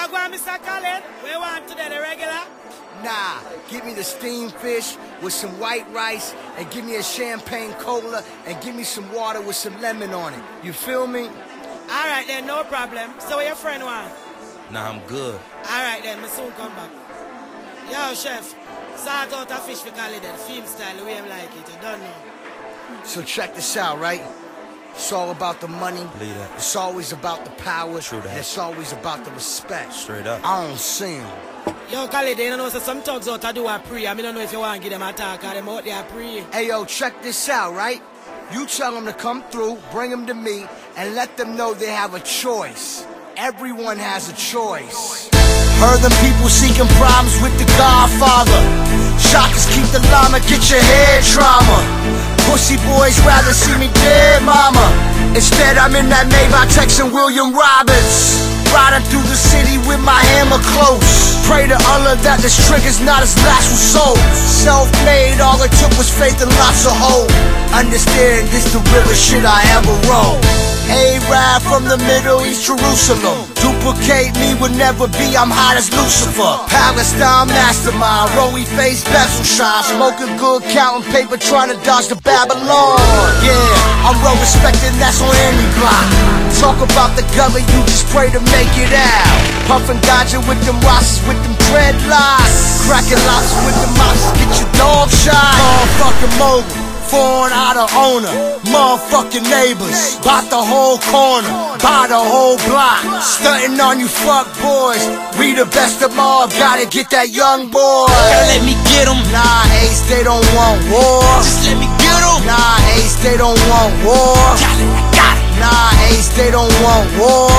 Yo, go on, Mr. Khaled. What you want today, the regular? Nah, give me the steamed fish with some white rice, and give me a champagne cola, and give me some water with some lemon on it. You feel me? All right then, no problem. So what your friend want? Nah, I'm good. All right then, me soon come back. Yo, chef, sort out a fish for Khaled then, film style, the way him like it, you don't know. So check this out, right? It's all about the money. Believe that. It's always about the power. True that. And it's always about the respect. Straight up. I don't see 'em. Yo, Khaled, you know, so some thugs out to do a pre. I don't know if you want to give them a talk, or them out there pre. Hey, yo, check this out, right? You tell them to come through, bring them to me, and let them know they have a choice. Everyone has a choice. Heard them people seeking problems with the Godfather. Shockers keep the llama, get your head trauma. Pussy boys rather see me dead, mama. Instead, I'm in that Maybach texting William Roberts. Riding through the city with my hammer close. Pray to Allah that this trigger's not his last resort. Self-made, all it took was faith and lots of hope. Understand this the realest shit I ever wrote. A-Rap from the Middle East, Jerusalem. Duplicate me would never be, I'm hot as Lucifer. Palestine mastermind, rowy face, bezel shine. Smoking good, counting paper, trying to dodge the Babylon. Yeah, I'm well respected, that's on any block. Talk about the gully, you just pray to make it out. Puffin' ganja with them rosses, with them dreadlocks. Cracking locks with the mobsters, get your dog shot. Motherfucking mogul, foreign out of owner. Motherfucking neighbors, bought the whole corner, buy the whole block. Stunting on you fuck boys, we the best of all, gotta get that young boy. Gotta let me get him. Nah, Ace, they don't want war. Just let me get him. Nah, Ace, they don't want war. Got it, I got it. Nah, Ace, they don't want war.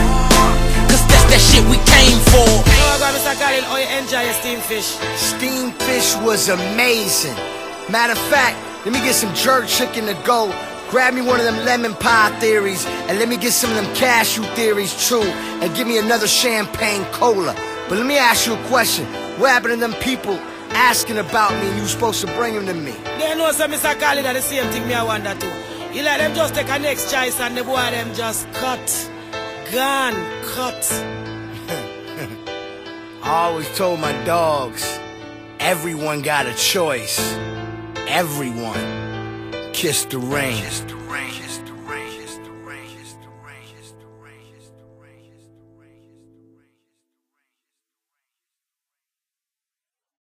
Cause that's that shit we came for. Yo, go on, Mr. Khaled, how you enjoy your steamed fish? Steamed fish was amazing. Matter of fact, let me get some jerk chicken to go. Grab me one of them lemon pie theories, and let me get some of them cashew theories too, and give me another champagne cola. But let me ask you a question. What happened to them people asking about me and you supposed to bring them to me? They know some Mr. Khaled are the same thing me I wonder too. You let them just take a next choice and the boy them just cut. Gone, cut. I always told my dogs, everyone got a choice. Everyone. Kiss the rain.